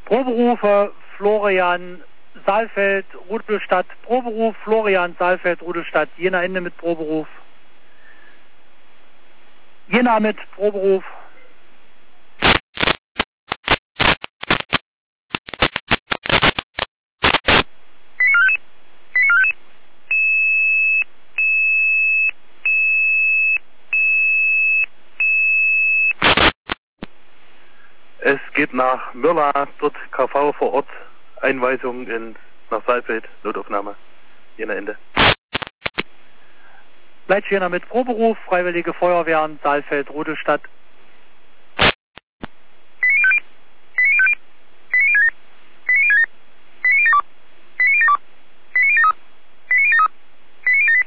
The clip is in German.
Proberufe Florian Saalfeld, Rudolstadt. Proberuf Florian Saalfeld, Rudolstadt. Jena Ende mit Proberuf. Jena mit Proberuf. Es geht nach Mürla, dort KV vor Ort, Einweisung nach Saalfeld, Notaufnahme, Jena Ende. Leitsch Jena mit Proberuf, Freiwillige Feuerwehren, Saalfeld, Rudolstadt.